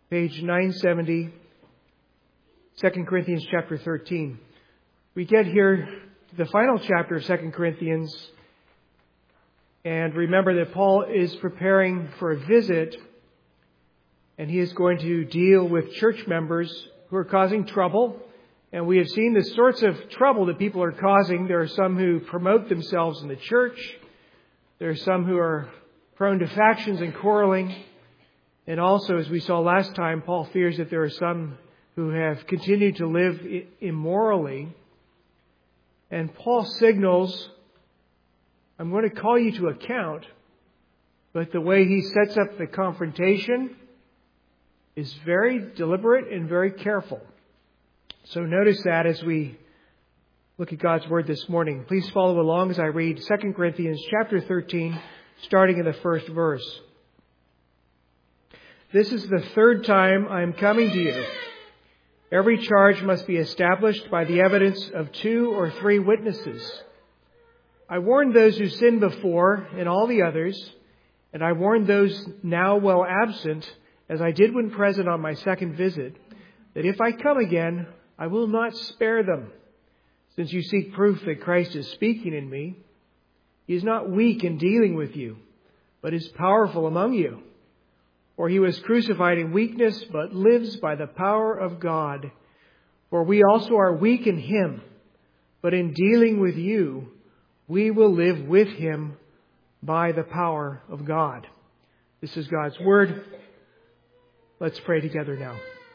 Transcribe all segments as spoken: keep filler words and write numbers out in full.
page nine seventy, Second Corinthians chapter thirteen. We get here to the final chapter of Second Corinthians, and remember that Paul is preparing for a visit, and he is going to deal with church members who are causing trouble. And we have seen the sorts of trouble that people are causing. There are some who promote themselves in the church. There are some who are prone to factions and quarreling. And also, as we saw last time, Paul fears that there are some who have continued to live immorally. And Paul signals, I'm going to call you to account, but the way he sets up the confrontation is very deliberate and very careful. So notice that as we look at God's Word this morning. Please follow along as I read Second Corinthians chapter thirteen, starting in the first verse. This is the third time I am coming to you. Every charge must be established by the evidence of two or three witnesses. I warned those who sinned before and all the others, and I warned those now well absent, as I did when present on my second visit, that if I come again, I will not spare them, since you seek proof that Christ is speaking in me. He is not weak in dealing with you, but is powerful among you. For he was crucified in weakness, but lives by the power of God. For we also are weak in him, but in dealing with you, we will live with him by the power of God. This is God's Word. Let's pray together now.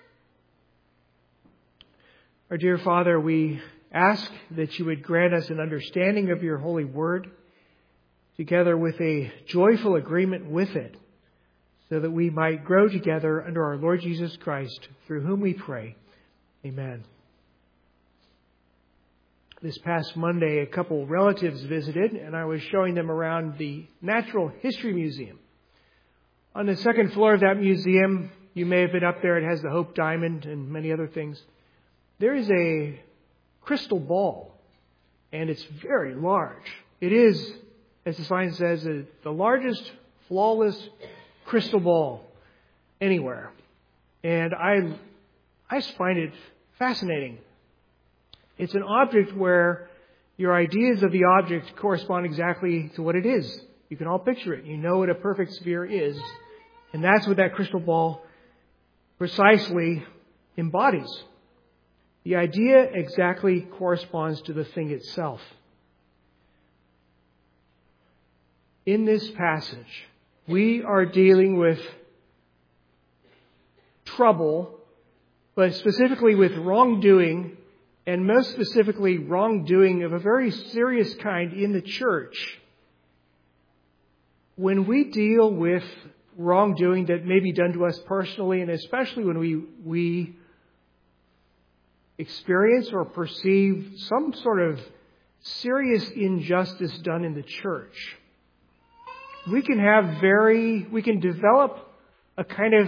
Our dear Father, we ask that you would grant us an understanding of your holy word, together with a joyful agreement with it, so that we might grow together under our Lord Jesus Christ, through whom we pray. Amen. This past Monday, a couple relatives visited, and I was showing them around the Natural History Museum. On the second floor of that museum, you may have been up there, it has the Hope Diamond and many other things. There is a crystal ball, and it's very large. It is, as the sign says, the largest flawless crystal ball anywhere. And I, I just find it fascinating. It's an object where your ideas of the object correspond exactly to what it is. You can all picture it. You know what a perfect sphere is. And that's what that crystal ball precisely embodies. The idea exactly corresponds to the thing itself. In this passage, we are dealing with trouble, but specifically with wrongdoing, and most specifically wrongdoing of a very serious kind in the church. When we deal with wrongdoing that may be done to us personally, and especially when we we experience or perceive some sort of serious injustice done in the church, we can have very, we can develop a kind of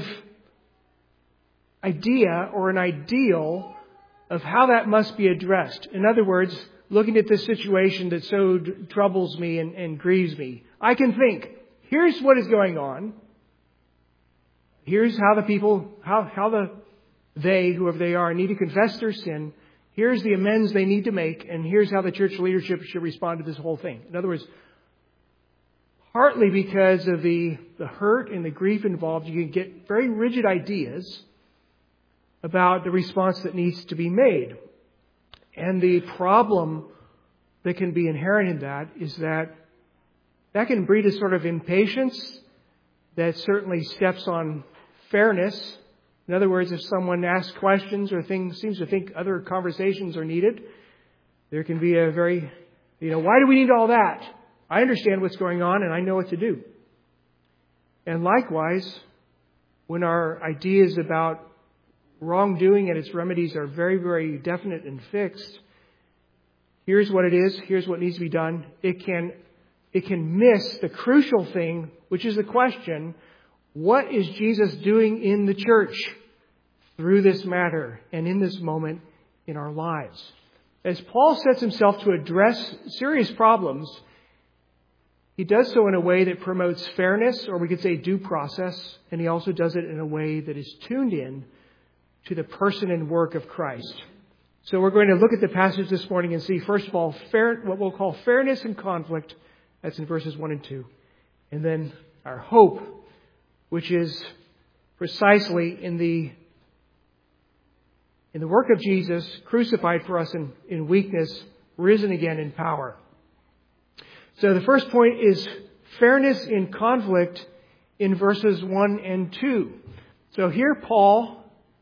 idea or an ideal of how that must be addressed. In other words, looking at this situation that so d- troubles me and, and grieves me, I can think, here's what is going on. Here's how the people, how, how the they, whoever they are, need to confess their sin. Here's the amends they need to make, and here's how the church leadership should respond to this whole thing. In other words, partly because of the, the hurt and the grief involved, you can get very rigid ideas about the response that needs to be made. And the problem that can be inherent in that is that that can breed a sort of impatience that certainly steps on fairness. In other words, if someone asks questions or things, seems to think other conversations are needed, there can be a very, you know, why do we need all that? I understand what's going on and I know what to do. And likewise, when our ideas about wrongdoing and its remedies are very, very definite and fixed, here's what it is, here's what needs to be done, it can, it can miss the crucial thing, which is the question, what is Jesus doing in the church through this matter and in this moment in our lives? As Paul sets himself to address serious problems, He does so in a way that promotes fairness, or we could say due process, and he also does it in a way that is tuned in to the person and work of Christ. So we're going to look at the passage this morning and see, first of all, fair, what we'll call fairness and conflict. That's in verses one and two. And then our hope, which is precisely in the in the work of Jesus, crucified for us in, in weakness, risen again in power. So the first point is fairness in conflict in verses one and two. So here Paul,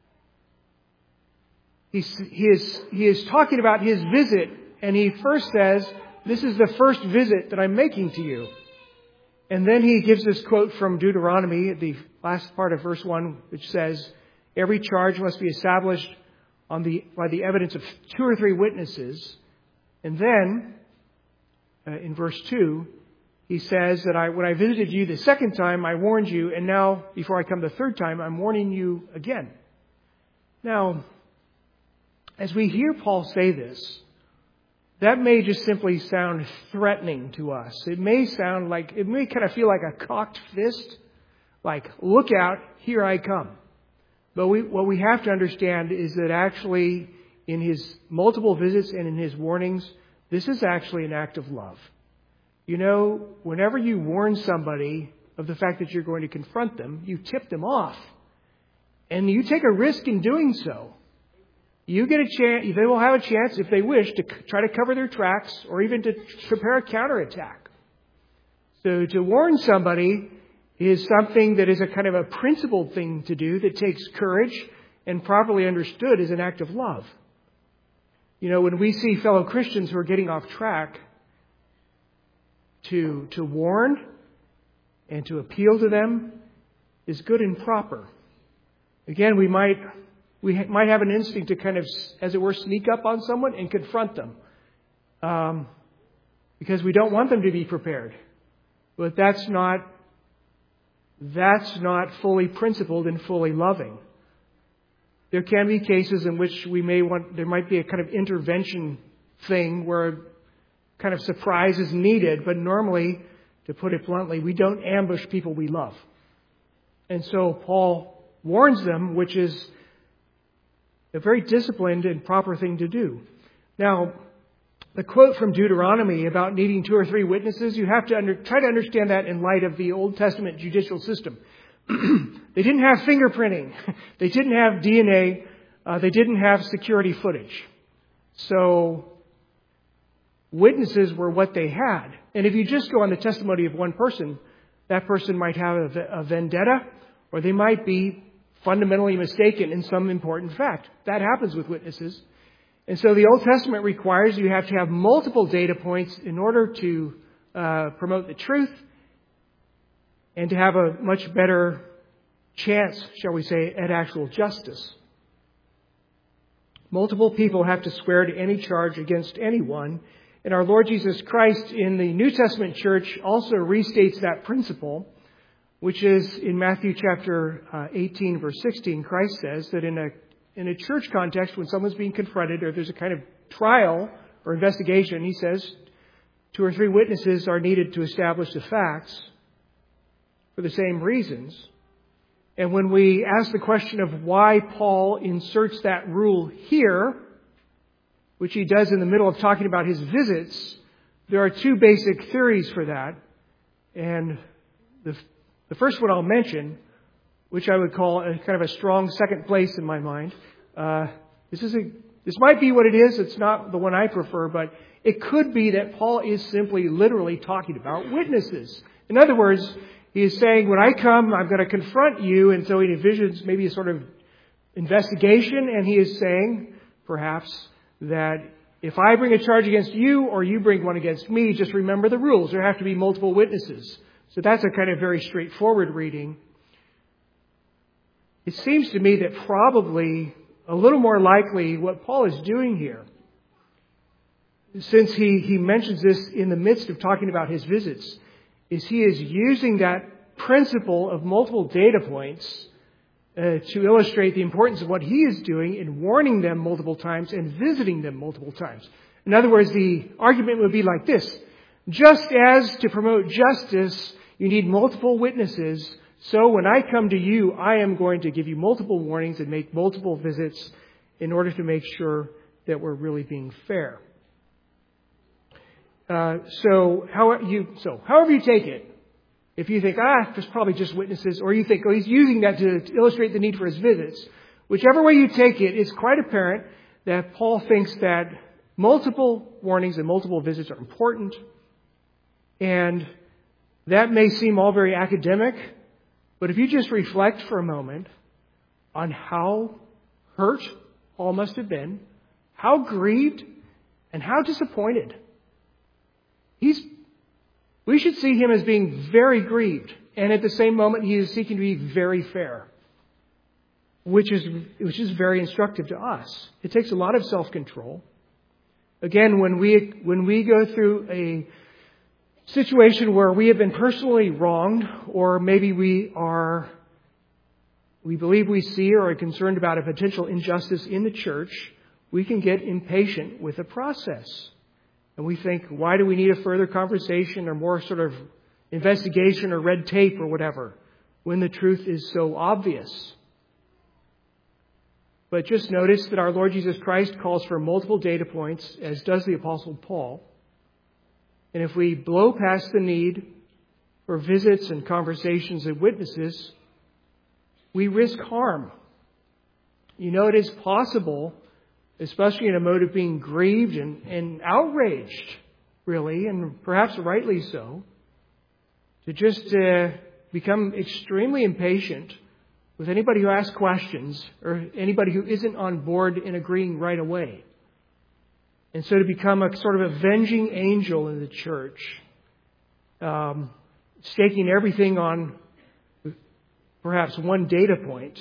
he's, he is, he is talking about his visit, and he first says, this is the first visit that I'm making to you. And then he gives this quote from Deuteronomy, the last part of verse one, which says, every charge must be established on the, by the evidence of two or three witnesses. And then, uh, in verse two, he says that I, when I visited you the second time, I warned you, and now, before I come the third time, I'm warning you again. Now, as we hear Paul say this, that may just simply sound threatening to us. It may sound like, it may kind of feel like a cocked fist, like, look out, here I come. But we, what we have to understand is that actually, in his multiple visits and in his warnings, this is actually an act of love. You know, whenever you warn somebody of the fact that you're going to confront them, you tip them off. And you take a risk in doing so. You get a chance, they will have a chance, if they wish, to try to cover their tracks or even to prepare a counterattack. So to warn somebody is something that is a kind of a principled thing to do that takes courage and properly understood is an act of love. You know, when we see fellow Christians who are getting off track, to, to warn and to appeal to them is good and proper. Again, we might, we might have an instinct to kind of, as it were, sneak up on someone and confront them. Um, because we don't want them to be prepared. But that's not That's not fully principled and fully loving. There can be cases in which we may want, there might be a kind of intervention thing where kind of surprise is needed, but normally, to put it bluntly, we don't ambush people we love. And so Paul warns them, which is a very disciplined and proper thing to do. Now, the quote from Deuteronomy about needing two or three witnesses, you have to under, try to understand that in light of the Old Testament judicial system. They didn't have fingerprinting. They didn't have D N A. Uh, they didn't have security footage. So witnesses were what they had. And if you just go on the testimony of one person, that person might have a, a vendetta, or they might be fundamentally mistaken in some important fact. That happens with witnesses. And so the Old Testament requires you have to have multiple data points in order to uh, promote the truth and to have a much better chance, shall we say, at actual justice. Multiple people have to swear to any charge against anyone. And our Lord Jesus Christ in the New Testament church also restates that principle, which is in Matthew chapter uh, eighteen, verse sixteen. Christ says that in a In a church context, when someone's being confronted or there's a kind of trial or investigation, he says two or three witnesses are needed to establish the facts for the same reasons. And when we ask the question of why Paul inserts that rule here, which he does in the middle of talking about his visits, there are two basic theories for that. And the, the first one I'll mention, which I would call a kind of a strong second place in my mind. Uh, this is a, this might be what it is. It's not the one I prefer, but it could be that Paul is simply literally talking about witnesses. In other words, he is saying, when I come, I'm going to confront you. And so he envisions maybe a sort of investigation. And he is saying, perhaps, that if I bring a charge against you or you bring one against me, just remember the rules. There have to be multiple witnesses. So that's a kind of very straightforward reading. It seems to me that probably a little more likely what Paul is doing here, since he, he mentions this in the midst of talking about his visits, is he is using that principle of multiple data points uh, to illustrate the importance of what he is doing in warning them multiple times and visiting them multiple times. In other words, the argument would be like this, Just as to promote justice, you need multiple witnesses, so when I come to you, I am going to give you multiple warnings and make multiple visits in order to make sure that we're really being fair. Uh, so, how you, so, however you take it, if you think, ah, there's probably just witnesses, or you think, oh, he's using that to, to illustrate the need for his visits, whichever way you take it, it's quite apparent that Paul thinks that multiple warnings and multiple visits are important. And that may seem all very academic, but if you just reflect for a moment on how hurt Paul must have been, how grieved, and how disappointed. He's, we should see him as being very grieved, and at the same moment he is seeking to be very fair, which is, which is very instructive to us. It takes a lot of self-control. Again, when we, when we go through a situation where we have been personally wronged, or maybe we are, we believe we see or are concerned about a potential injustice in the church, we can get impatient with the process. And we think, why do we need a further conversation or more sort of investigation or red tape or whatever, when the truth is so obvious? But just notice that our Lord Jesus Christ calls for multiple data points, as does the Apostle Paul. And if we blow past the need for visits and conversations and witnesses, we risk harm. You know, it is possible, especially in a mode of being grieved and, and outraged, really, and perhaps rightly so, to just uh, become extremely impatient with anybody who asks questions or anybody who isn't on board in agreeing right away. And so to become a sort of avenging angel in the church, um, staking everything on perhaps one data point.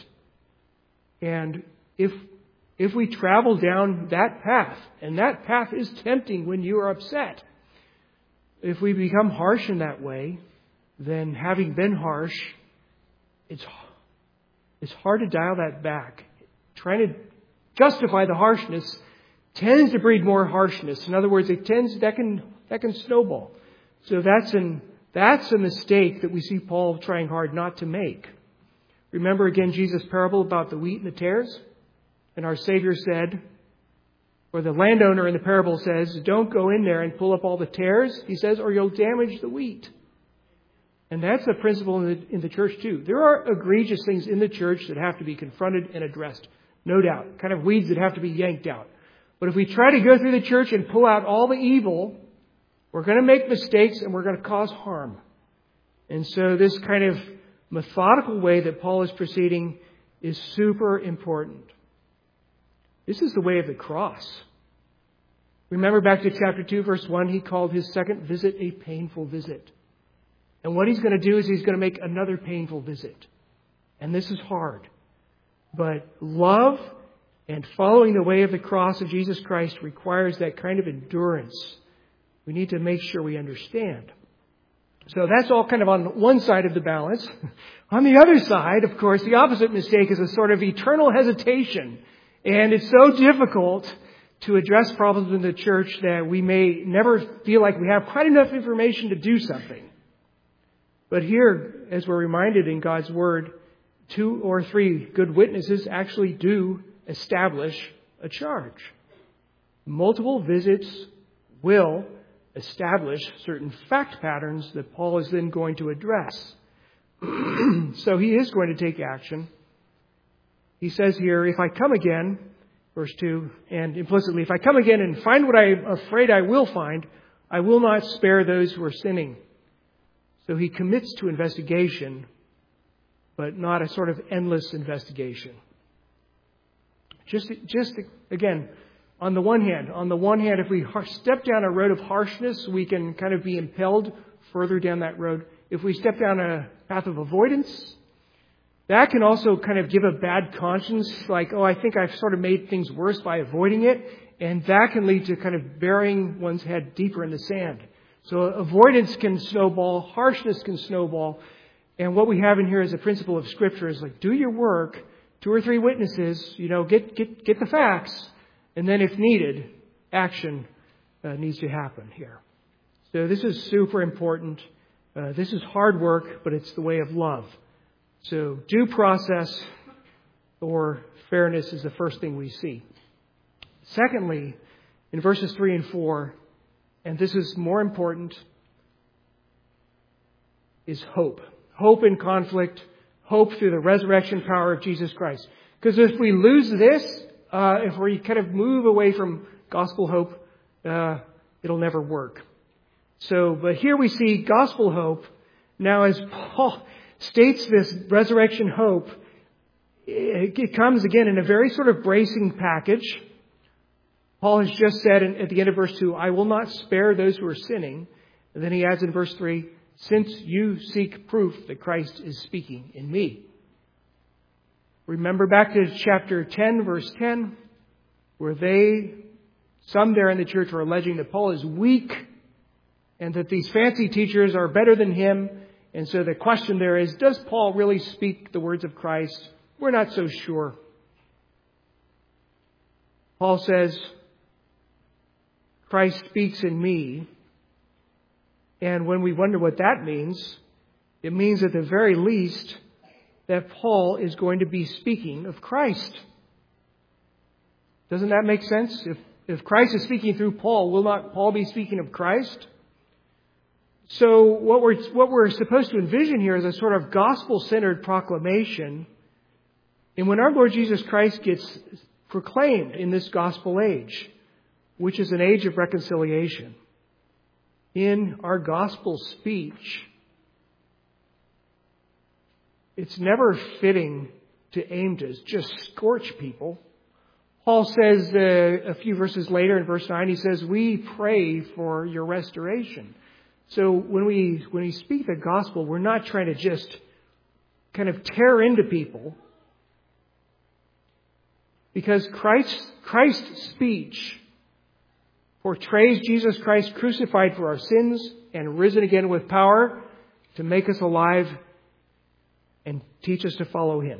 And if if we travel down that path, and that path is tempting when you are upset, if we become harsh in that way, then having been harsh, it's it's hard to dial that back. Trying to justify the harshness tends to breed more harshness. In other words, it tends that can that can snowball. So that's an that's a mistake that we see Paul trying hard not to make. Remember again Jesus' parable about the wheat and the tares? And our Savior said, or the landowner in the parable says, don't go in there and pull up all the tares, he says, or you'll damage the wheat. And that's a principle in the, in the church too. There are egregious things in the church that have to be confronted and addressed. No doubt. Kind of weeds that have to be yanked out. But if we try to go through the church and pull out all the evil, we're going to make mistakes and we're going to cause harm. And so this kind of methodical way that Paul is proceeding is super important. This is the way of the cross. Remember back to chapter two, verse one, he called his second visit a painful visit. And what he's going to do is he's going to make another painful visit. And this is hard. But love and following the way of the cross of Jesus Christ requires that kind of endurance. We need to make sure we understand. So that's all kind of on one side of the balance. On the other side, of course, the opposite mistake is a sort of eternal hesitation. And it's so difficult to address problems in the church that we may never feel like we have quite enough information to do something. But here, as we're reminded in God's Word, two or three good witnesses actually do establish a charge. Multiple visits will establish certain fact patterns that Paul is then going to address. So he is going to take action. He says here, if I come again, verse two, and implicitly, if I come again and find what I am afraid I will find, I will not spare those who are sinning. So he commits to investigation, but not a sort of endless investigation. Just, just again, on the one hand, on the one hand, if we step down a road of harshness, we can kind of be impelled further down that road. If we step down a path of avoidance, that can also kind of give a bad conscience, like, oh, I think I've sort of made things worse by avoiding it. And that can lead to kind of burying one's head deeper in the sand. So avoidance can snowball, harshness can snowball. And what we have in here as a principle of Scripture is like, do your work, two or three witnesses, you know, get get get the facts. And then if needed, action uh, needs to happen here. So this is super important. Uh, this is hard work, but it's the way of love. So due process or fairness is the first thing we see. Secondly, in verses three and four, and this is more important, is hope. Hope in conflict, hope through the resurrection power of Jesus Christ. Because if we lose this, uh, if we kind of move away from gospel hope, uh, it'll never work. So, but here we see gospel hope. Now, as Paul states this resurrection hope, it, it comes again in a very sort of bracing package. Paul has just said in, at the end of verse two, I will not spare those who are sinning. And then he adds in verse three, since you seek proof that Christ is speaking in me. Remember back to chapter ten, verse ten, where they, some there in the church, are alleging that Paul is weak and that these fancy teachers are better than him. And so the question there is, does Paul really speak the words of Christ? We're not so sure. Paul says, Christ speaks in me. And when we wonder what that means, it means at the very least that Paul is going to be speaking of Christ. Doesn't that make sense? If, if Christ is speaking through Paul, will not Paul be speaking of Christ? So what we're, what we're supposed to envision here is a sort of gospel-centered proclamation. And when our Lord Jesus Christ gets proclaimed in this gospel age, which is an age of reconciliation, in our gospel speech, it's never fitting to aim to just scorch people. Paul says uh, a few verses later in verse nine, he says, we pray for your restoration. So when we when we speak the gospel, we're not trying to just kind of tear into people. Because Christ, Christ's speech portrays Jesus Christ crucified for our sins and risen again with power to make us alive and teach us to follow Him.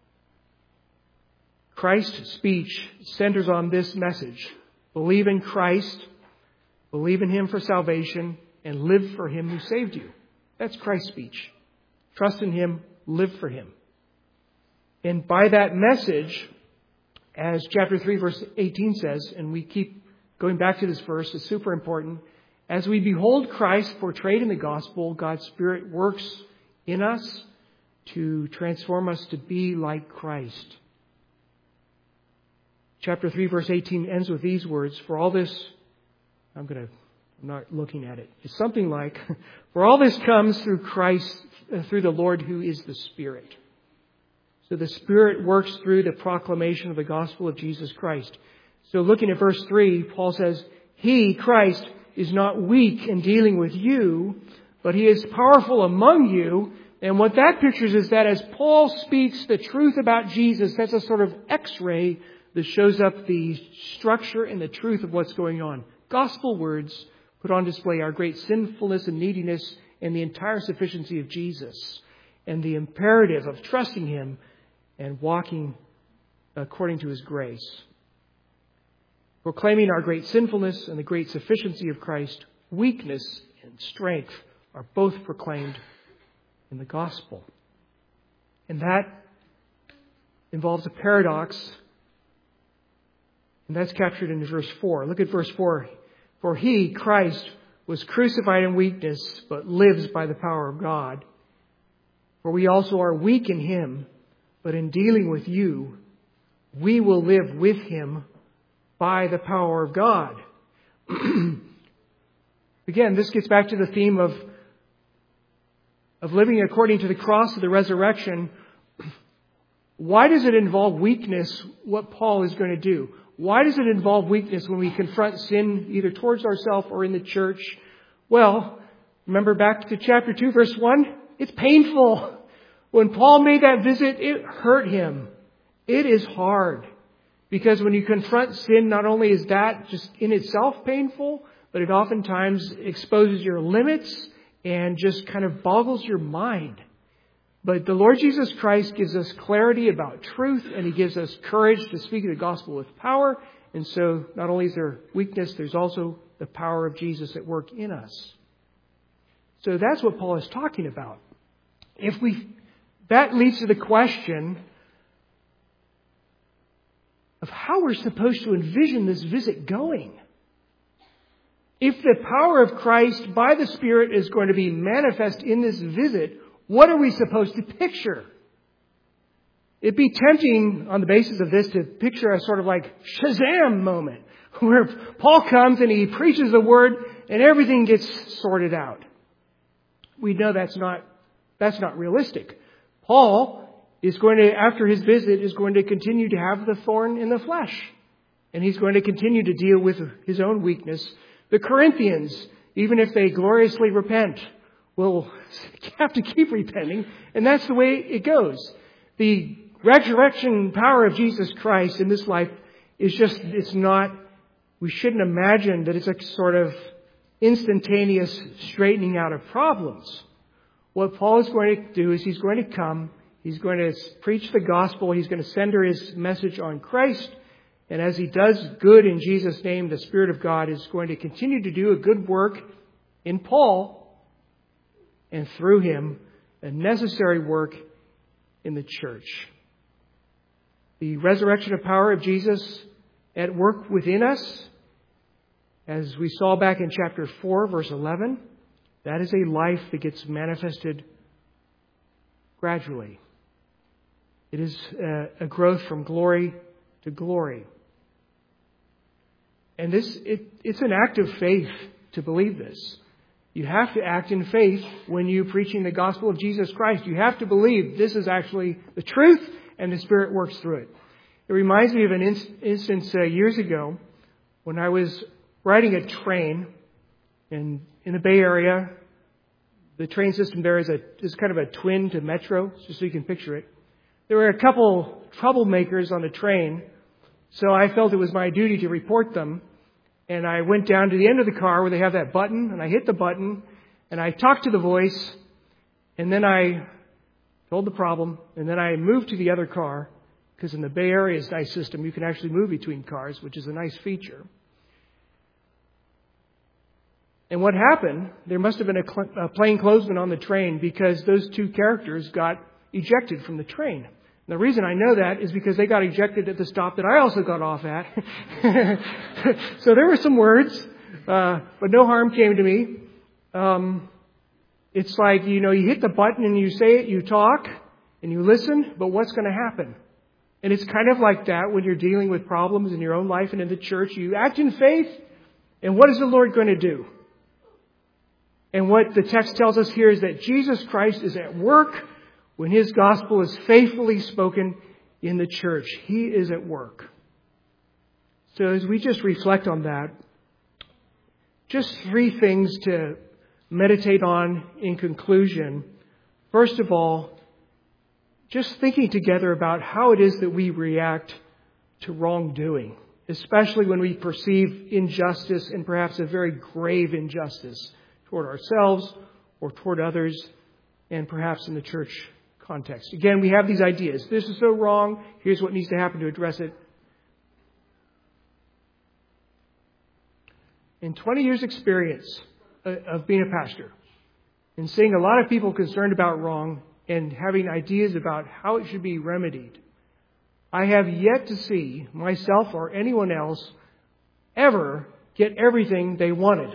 Christ's speech centers on this message. Believe in Christ, believe in Him for salvation, and live for Him who saved you. That's Christ's speech. Trust in Him, live for Him. And by that message, as chapter three verse eighteen says, and we keep going back to this verse, it's super important. As we behold Christ portrayed in the gospel, God's Spirit works in us to transform us to be like Christ. Chapter three verse eighteen ends with these words, for all this, I'm going to, I'm not looking at it. It's something like, for all this comes through Christ, uh, through the Lord who is the Spirit. So the Spirit works through the proclamation of the gospel of Jesus Christ. So looking at verse three, Paul says, He, Christ, is not weak in dealing with you, but He is powerful among you. And what that pictures is that as Paul speaks the truth about Jesus, that's a sort of x-ray that shows up the structure and the truth of what's going on. Gospel words put on display our great sinfulness and neediness and the entire sufficiency of Jesus and the imperative of trusting Him and walking according to His grace. Proclaiming our great sinfulness and the great sufficiency of Christ, weakness and strength are both proclaimed in the gospel. And that involves a paradox. And that's captured in verse four. Look at verse four. For He, Christ, was crucified in weakness, but lives by the power of God. For we also are weak in Him, but in dealing with you, we will live with Him by the power of God. Again, this gets back to the theme of, of living according to the cross of the resurrection. Why does it involve weakness, what Paul is going to do? Why does it involve weakness when we confront sin either towards ourselves or in the church? Well, remember back to chapter two, verse one? It's painful. When Paul made that visit, it hurt him. It is hard. Because when you confront sin, not only is that just in itself painful, but it oftentimes exposes your limits and just kind of boggles your mind. But the Lord Jesus Christ gives us clarity about truth, and He gives us courage to speak the gospel with power. And so not only is there weakness, there's also the power of Jesus at work in us. So that's what Paul is talking about. If we, that leads to the question of how we're supposed to envision this visit going. If the power of Christ by the Spirit is going to be manifest in this visit, what are we supposed to picture? It'd be tempting on the basis of this to picture a sort of like Shazam moment where Paul comes and he preaches the word and everything gets sorted out. We know that's not, that's not realistic. Paul is going to, after his visit, is going to continue to have the thorn in the flesh. And he's going to continue to deal with his own weakness. The Corinthians, even if they gloriously repent, will have to keep repenting. And that's the way it goes. The resurrection power of Jesus Christ in this life is just, it's not, we shouldn't imagine that it's a sort of instantaneous straightening out of problems. What Paul is going to do is he's going to come, he's going to preach the gospel, he's going to center his message on Christ, and as he does good in Jesus' name, the Spirit of God is going to continue to do a good work in Paul, and through him, a necessary work in the church. The resurrection of power of Jesus at work within us, as we saw back in chapter four, verse eleven, that is a life that gets manifested gradually. It is a, a growth from glory to glory. And this, it, it's an act of faith to believe this. You have to act in faith when you're preaching the gospel of Jesus Christ. You have to believe this is actually the truth and the Spirit works through it. It reminds me of an inst- instance uh, years ago when I was riding a train in, in the Bay Area. The train system there is a is kind of a twin to Metro, just so you can picture it. There were a couple troublemakers on the train, so I felt it was my duty to report them. And I went down to the end of the car where they have that button, and I hit the button, and I talked to the voice, and then I told the problem, and then I moved to the other car, because in the Bay Area's nice system, you can actually move between cars, which is a nice feature. And what happened, there must have been a, cl- a plainclothesman on the train because those two characters got ejected from the train. And the reason I know that is because they got ejected at the stop that I also got off at. So there were some words, uh, but no harm came to me. Um, it's like, you know, you hit the button and you say it, you talk, and you listen, but what's going to happen? And it's kind of like that when you're dealing with problems in your own life and in the church. You act in faith, and what is the Lord going to do? And what the text tells us here is that Jesus Christ is at work when His gospel is faithfully spoken in the church. He is at work. So as we just reflect on that, just three things to meditate on in conclusion. First of all, just thinking together about how it is that we react to wrongdoing, especially when we perceive injustice and perhaps a very grave injustice toward ourselves or toward others, and perhaps in the church context. Again, we have these ideas. This is so wrong. Here's what needs to happen to address it. In twenty years experience of being a pastor and seeing a lot of people concerned about wrong and having ideas about how it should be remedied, I have yet to see myself or anyone else ever get everything they wanted.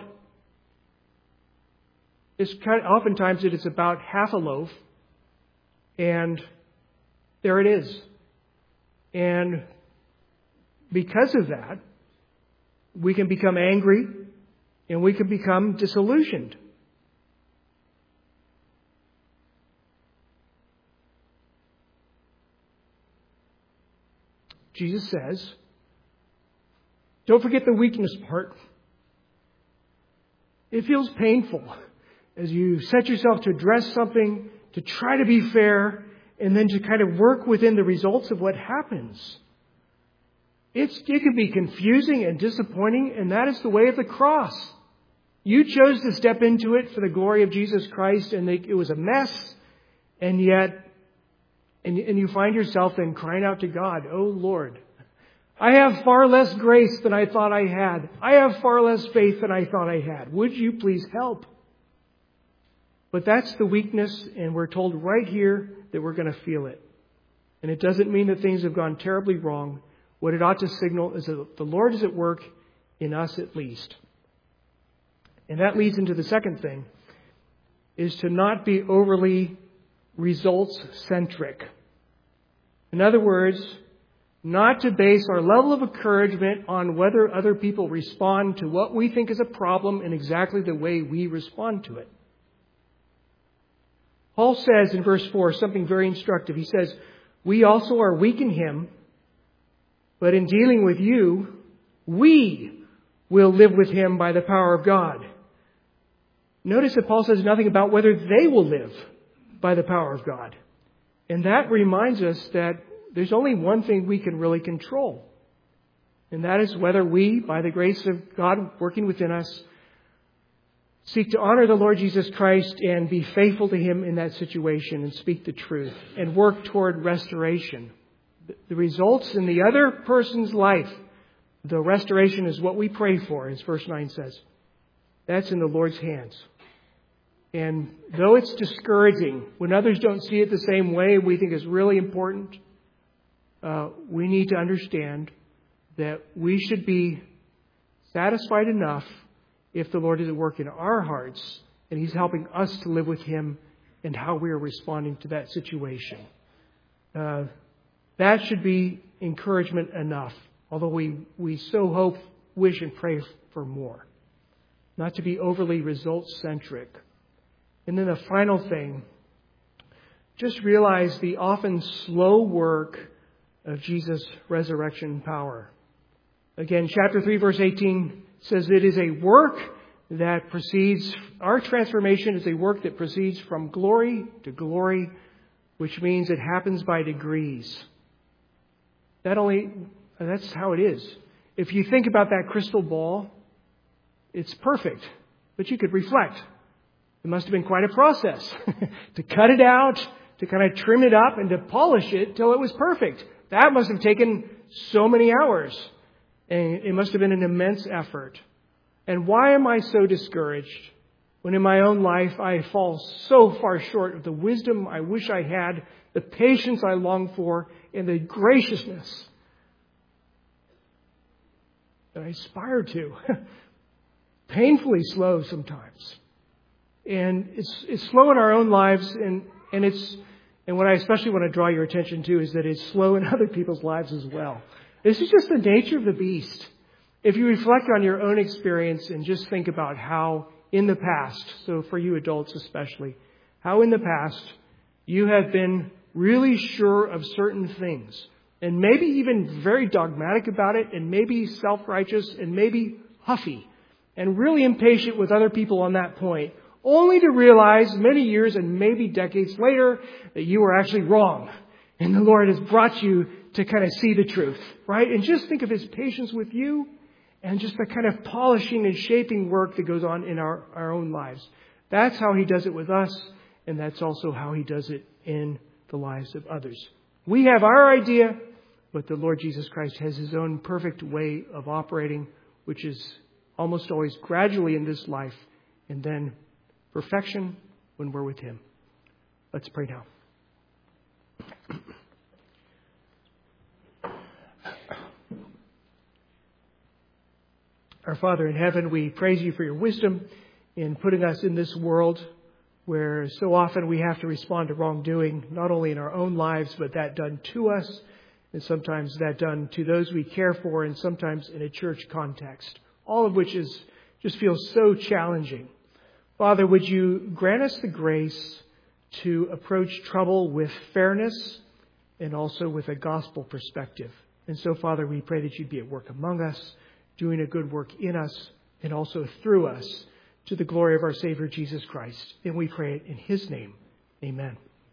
It's kind of, oftentimes it is about half a loaf, and there it is. And because of that, we can become angry and we can become disillusioned. Jesus says, don't forget the weakness part. It feels painful as you set yourself to address something, to try to be fair, and then to kind of work within the results of what happens. It's, it can be confusing and disappointing, and that is the way of the cross. You chose to step into it for the glory of Jesus Christ, and they, it was a mess, and yet, and, and you find yourself then crying out to God, "Oh Lord, I have far less grace than I thought I had. I have far less faith than I thought I had. Would you please help?" But that's the weakness, and we're told right here that we're going to feel it. And it doesn't mean that things have gone terribly wrong. What it ought to signal is that the Lord is at work in us at least. And that leads into the second thing, is to not be overly results-centric. In other words, not to base our level of encouragement on whether other people respond to what we think is a problem in exactly the way we respond to it. Paul says in verse four something very instructive. He says, we also are weak in him, but in dealing with you, we will live with him by the power of God. Notice that Paul says nothing about whether they will live by the power of God. And that reminds us that there's only one thing we can really control. And that is whether we, by the grace of God working within us, seek to honor the Lord Jesus Christ and be faithful to Him in that situation and speak the truth and work toward restoration. The results in the other person's life, the restoration is what we pray for, as verse nine says. That's in the Lord's hands. And though it's discouraging, when others don't see it the same way we think is really important, uh, we need to understand that we should be satisfied enough if the Lord is at work in our hearts and He's helping us to live with Him and how we are responding to that situation. Uh, that should be encouragement enough, although we, we so hope, wish, and pray for more. Not to be overly results-centric. And then the final thing, just realize the often slow work of Jesus' resurrection power. Again, chapter three, verse eighteen says it is a work that proceeds, our transformation is a work that proceeds from glory to glory, which means it happens by degrees. That only, that's how it is. If you think about that crystal ball, it's perfect, but you could reflect. It must have been quite a process to cut it out, to kind of trim it up and to polish it till it was perfect. That must have taken so many hours. And it must have been an immense effort. And why am I so discouraged when in my own life I fall so far short of the wisdom I wish I had, the patience I long for, and the graciousness that I aspire to? Painfully slow sometimes. And it's it's slow in our own lives, and, and it's and what I especially want to draw your attention to is that it's slow in other people's lives as well. This is just the nature of the beast. If you reflect on your own experience and just think about how in the past, so for you adults especially, how in the past you have been really sure of certain things and maybe even very dogmatic about it and maybe self-righteous and maybe huffy and really impatient with other people on that point, only to realize many years and maybe decades later that you were actually wrong. And the Lord has brought you to kind of see the truth, right? And just think of His patience with you and just the kind of polishing and shaping work that goes on in our, our own lives. That's how He does it with us, and that's also how He does it in the lives of others. We have our idea, but the Lord Jesus Christ has His own perfect way of operating, which is almost always gradually in this life, and then perfection when we're with Him. Let's pray now. Our Father in heaven, we praise You for Your wisdom in putting us in this world where so often we have to respond to wrongdoing, not only in our own lives, but that done to us, and sometimes that done to those we care for, and sometimes in a church context, all of which is just feels so challenging. Father, would You grant us the grace to approach trouble with fairness and also with a gospel perspective. And so, Father, we pray that You'd be at work among us, doing a good work in us and also through us to the glory of our Savior Jesus Christ. And we pray it in His name. Amen.